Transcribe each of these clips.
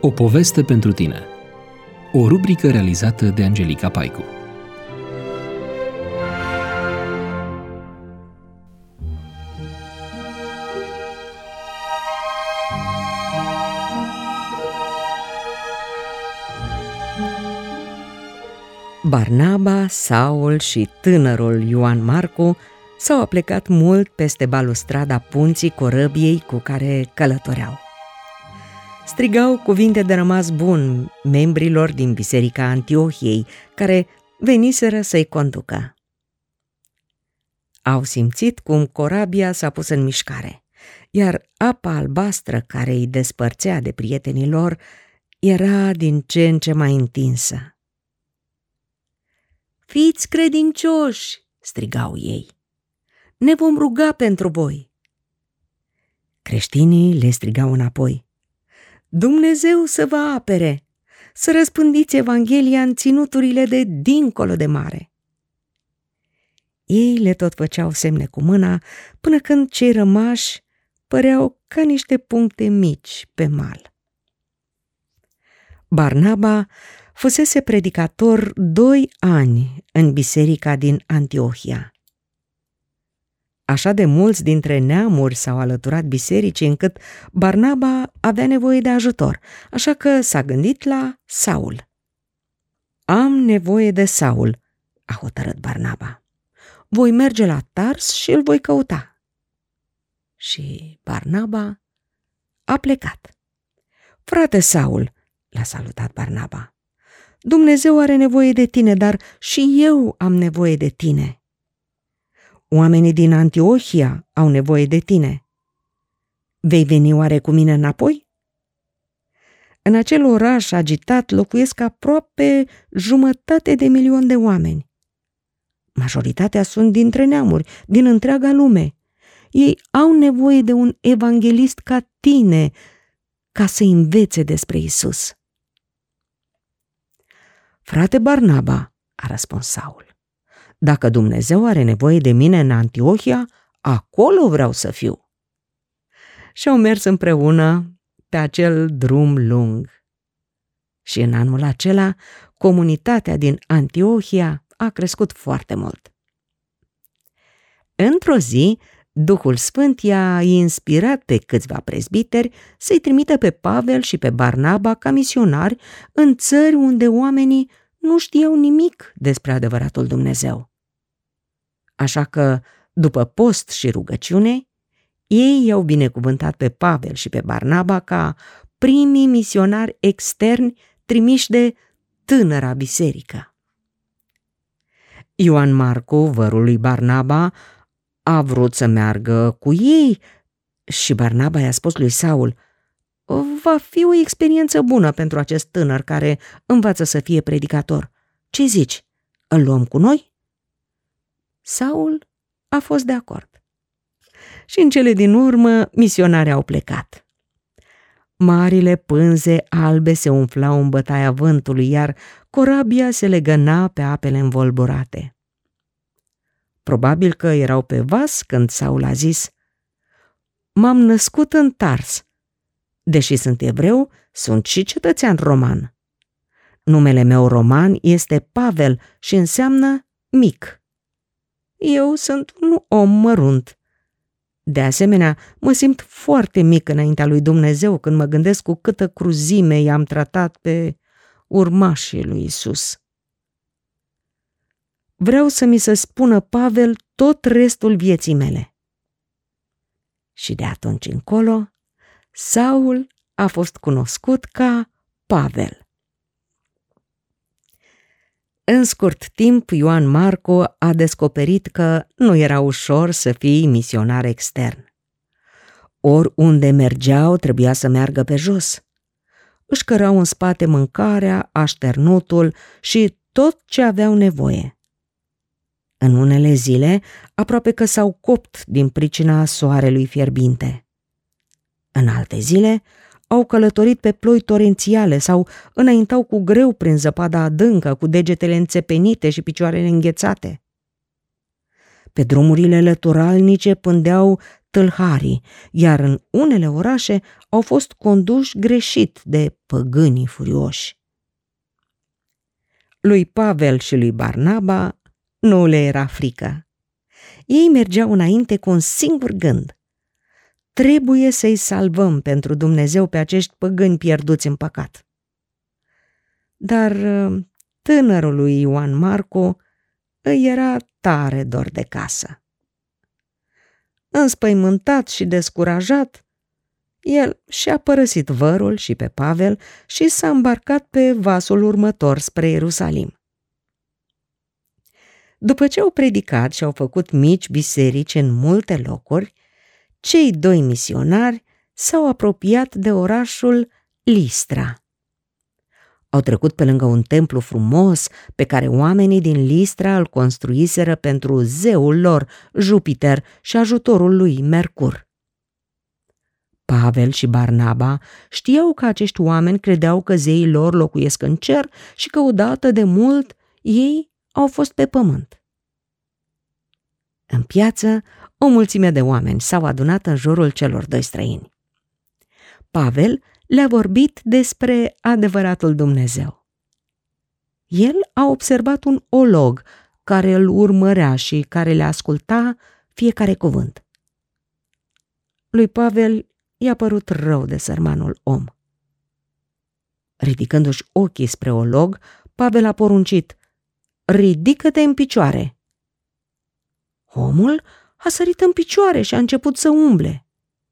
O poveste pentru tine. O rubrică realizată de Angelica Paicu. Barnaba, Saul și tânărul Ioan Marcu s-au aplecat mult peste balustrada punții corăbiei cu care călătoreau. Strigau cuvinte de rămas bun membrilor din biserica Antiohiei, care veniseră să-i conducă. Au simțit cum corabia s-a pus în mișcare, iar apa albastră care îi despărțea de prietenii lor era din ce în ce mai întinsă. "Fiți credincioși!" strigau ei. "Ne vom ruga pentru voi!" Creștinii le strigau înapoi: "Dumnezeu să vă apere! Să răspândiți Evanghelia în ținuturile de dincolo de mare!" Ei le tot făceau semne cu mâna, până când cei rămași păreau ca niște puncte mici pe mal. Barnaba fusese predicator 2 ani în biserica din Antiohia. Așa de mulți dintre neamuri s-au alăturat bisericii încât Barnaba avea nevoie de ajutor, așa că s-a gândit la Saul. "Am nevoie de Saul," a hotărât Barnaba. "Voi merge la Tars și îl voi căuta." Și Barnaba a plecat. "Frate Saul," l-a salutat Barnaba, "Dumnezeu are nevoie de tine, dar și eu am nevoie de tine. Oamenii din Antiohia au nevoie de tine. Vei veni oare cu mine înapoi?" În acel oraș agitat locuiesc aproape 500.000 de oameni. Majoritatea sunt dintre neamuri, din întreaga lume. Ei au nevoie de un evanghelist ca tine ca să învețe despre Isus." "Frate Barnaba," a răspuns Saul, "dacă Dumnezeu are nevoie de mine în Antiohia, acolo vreau să fiu." Și-au mers împreună pe acel drum lung. Și în anul acela, comunitatea din Antiohia a crescut foarte mult. Într-o zi, Duhul Sfânt i-a inspirat pe câțiva prezbiteri să-i trimită pe Pavel și pe Barnaba ca misionari în țări unde oamenii nu știau nimic despre adevăratul Dumnezeu. Așa că, după post și rugăciune, ei i-au binecuvântat pe Pavel și pe Barnaba ca primii misionari externi trimiși de tânăra biserică. Ioan Marcu, vărul lui Barnaba, a vrut să meargă cu ei și Barnaba i-a spus lui Saul: "Va fi o experiență bună pentru acest tânăr care învață să fie predicator. Ce zici, îl luăm cu noi?" Saul a fost de acord. Și în cele din urmă misionarii au plecat. Marile pânze albe se umflau în bătaia vântului, iar corabia se legăna pe apele învolburate. Probabil că erau pe vas când Saul a zis: "M-am născut în Tars. Deși sunt evreu, sunt și cetățean roman. Numele meu roman este Pavel și înseamnă mic. Eu sunt un om mărunt. De asemenea, mă simt foarte mic înaintea lui Dumnezeu când mă gândesc cu câtă cruzime i-am tratat pe urmașii lui Isus. Vreau să mi se spună Pavel tot restul vieții mele." Și de atunci încolo, Saul a fost cunoscut ca Pavel. În scurt timp, Ioan Marcu a descoperit că nu era ușor să fii misionar extern. Oriunde mergeau, trebuia să meargă pe jos. Își cărau în spate mâncarea, așternutul și tot ce aveau nevoie. În unele zile, aproape că s-au copt din pricina soarelui fierbinte. În alte zile, au călătorit pe ploi torențiale sau înaintau cu greu prin zăpada adâncă, cu degetele înțepenite și picioarele înghețate. Pe drumurile lăturalnice pândeau tâlharii, iar în unele orașe au fost conduși greșit de păgânii furioși. Lui Pavel și lui Barnaba nu le era frică. Ei mergeau înainte cu un singur gând: trebuie să-i salvăm pentru Dumnezeu pe acești păgâni pierduți în păcat. Dar tânărului Ioan Marcu îi era tare dor de casă. Înspăimântat și descurajat, el și-a părăsit vărul și pe Pavel și s-a îmbarcat pe vasul următor spre Ierusalim. După ce au predicat și au făcut mici biserici în multe locuri, cei doi misionari s-au apropiat de orașul Listra. Au trecut pe lângă un templu frumos pe care oamenii din Listra îl construiseră pentru zeul lor, Jupiter, și ajutorul lui, Mercur. Pavel și Barnaba știau că acești oameni credeau că zeii lor locuiesc în cer și că odată de mult ei au fost pe pământ. În piață, o mulțime de oameni s-au adunat în jurul celor doi străini. Pavel le-a vorbit despre adevăratul Dumnezeu. El a observat un olog care îl urmărea și care le asculta fiecare cuvânt. Lui Pavel i-a părut rău de sărmanul om. Ridicându-și ochii spre olog, Pavel a poruncit: ridică-te în picioare. Omul a sărit în picioare și a început să umble.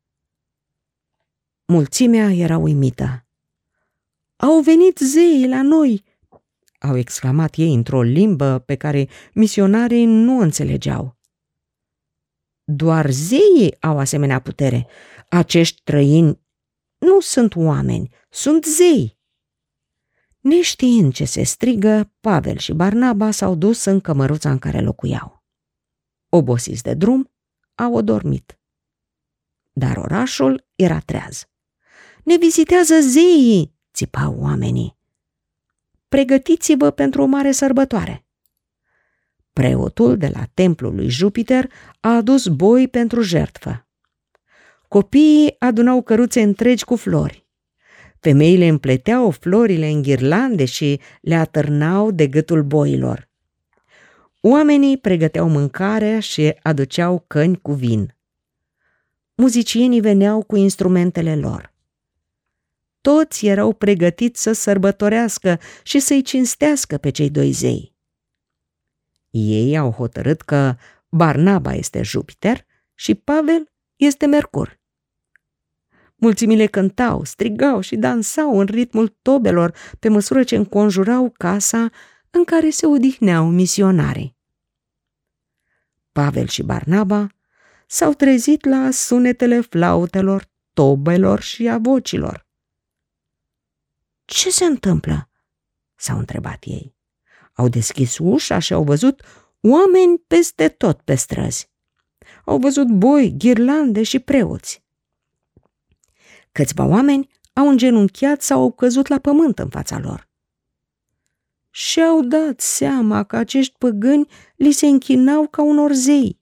Mulțimea era uimită. Au venit zeii la noi, au exclamat ei într-o limbă pe care misionarii nu înțelegeau. Doar zeii au asemenea putere. Acești străini nu sunt oameni, sunt zei. Neștiind ce se strigă, Pavel și Barnaba s-au dus în cămăruța în care locuiau. Obosiți de drum, au adormit. Dar orașul era treaz. Ne vizitează zeii, țipau oamenii. Pregătiți-vă pentru o mare sărbătoare. Preotul de la templul lui Jupiter a adus boi pentru jertfă. Copiii adunau căruțe întregi cu flori. Femeile împleteau florile în ghirlande și le atârnau de gâtul boilor. Oamenii pregăteau mâncarea și aduceau căni cu vin. Muzicienii veneau cu instrumentele lor. Toți erau pregătiți să sărbătorească și să-i cinstească pe cei doi zei. Ei au hotărât că Barnaba este Jupiter și Pavel este Mercur. Mulțimile cântau, strigau și dansau în ritmul tobelor pe măsură ce înconjurau casa în care se odihneau misionarii. Pavel și Barnaba s-au trezit la sunetele flautelor, tobelor și a vocilor. Ce se întâmplă? S-au întrebat ei. Au deschis ușa și au văzut oameni peste tot pe străzi. Au văzut boi, ghirlande și preoți. Câțiva oameni au îngenunchiat sau au căzut la pământ în fața lor. Și-au dat seama că acești păgâni li se închinau ca unor zei.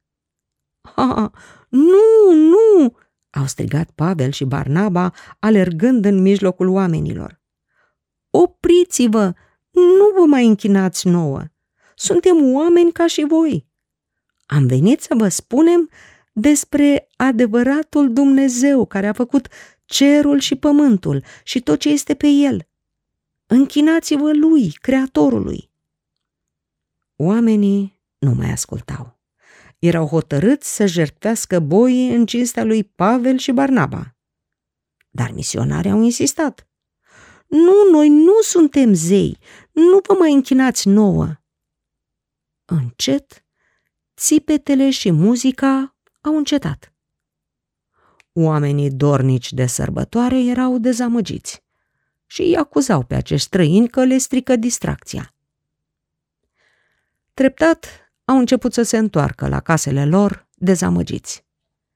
Nu, nu!" au strigat Pavel și Barnaba, alergând în mijlocul oamenilor. Opriți-vă! Nu vă mai închinați nouă! Suntem oameni ca și voi! Am venit să vă spunem despre adevăratul Dumnezeu care a făcut cerul și pământul și tot ce este pe el. Închinați-vă lui, Creatorului! Oamenii nu mai ascultau. Erau hotărâți să jertfească boii în cinstea lui Pavel și Barnaba. Dar misionarii au insistat. Nu, noi nu suntem zei, nu vă mai închinați nouă. Încet, țipetele și muzica au încetat. Oamenii dornici de sărbătoare erau dezamăgiți și îi acuzau pe acești străini că le strică distracția. Treptat au început să se întoarcă la casele lor dezamăgiți.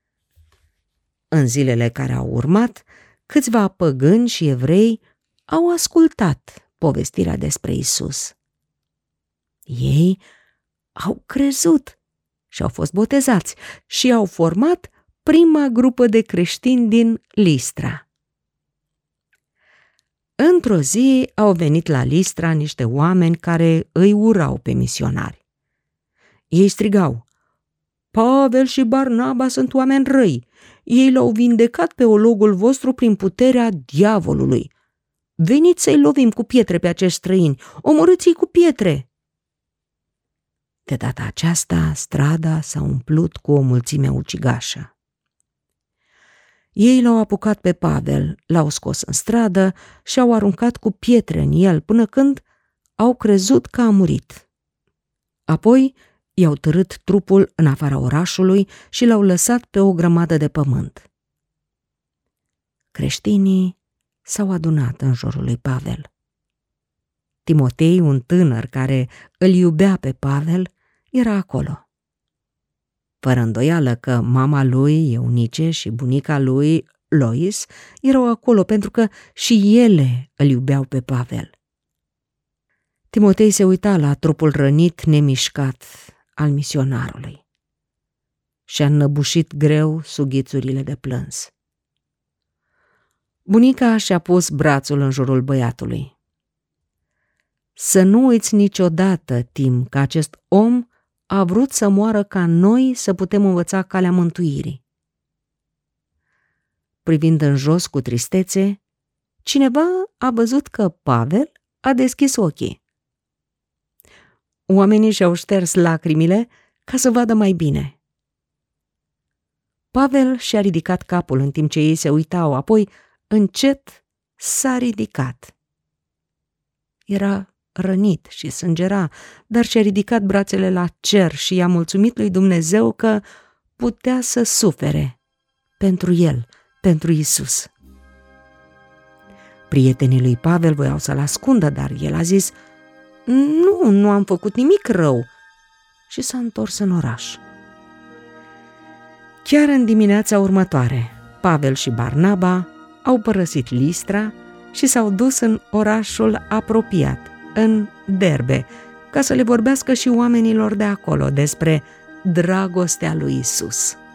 În zilele care au urmat, câțiva păgâni și evrei au ascultat povestirea despre Isus. Ei au crezut și au fost botezați și au format prima grupă de creștini din Listra. Într-o zi au venit la Listra niște oameni care îi urau pe misionari. Ei strigau: Pavel și Barnaba sunt oameni răi. Ei l-au vindecat pe ologul vostru prin puterea diavolului. Veniți să-i lovim cu pietre pe acești străini, omorâți-i cu pietre. De data aceasta, strada s-a umplut cu o mulțime ucigașă. Ei l-au apucat pe Pavel, l-au scos în stradă și au aruncat cu pietre în el până când au crezut că a murit. Apoi i-au târât trupul în afara orașului și l-au lăsat pe o grămadă de pământ. Creștinii s-au adunat în jurul lui Pavel. Timotei, un tânăr care îl iubea pe Pavel, era acolo. Fără îndoială că mama lui, Eunice, și bunica lui, Lois, erau acolo pentru că și ele îl iubeau pe Pavel. Timotei se uita la trupul rănit, nemișcat al misionarului și-a înnăbușit greu sughițurile de plâns. Bunica și-a pus brațul în jurul băiatului. Să nu uiți niciodată, Tim, că acest om a vrut să moară ca noi să putem învăța calea mântuirii. Privind în jos cu tristețe, cineva a văzut că Pavel a deschis ochii. Oamenii și-au șters lacrimile ca să vadă mai bine. Pavel și-a ridicat capul în timp ce ei se uitau, apoi încet s-a ridicat. Era rănit și sângera, dar și-a ridicat brațele la cer și i-a mulțumit lui Dumnezeu că putea să sufere pentru el, pentru Iisus. Prietenii lui Pavel voiau să-l ascundă, dar el a zis: Nu am făcut nimic rău, și s-a întors în oraș. Chiar în dimineața următoare, Pavel și Barnaba au părăsit Listra și s-au dus în orașul apropiat, în Derbe, ca să le vorbească și oamenilor de acolo despre dragostea lui Isus.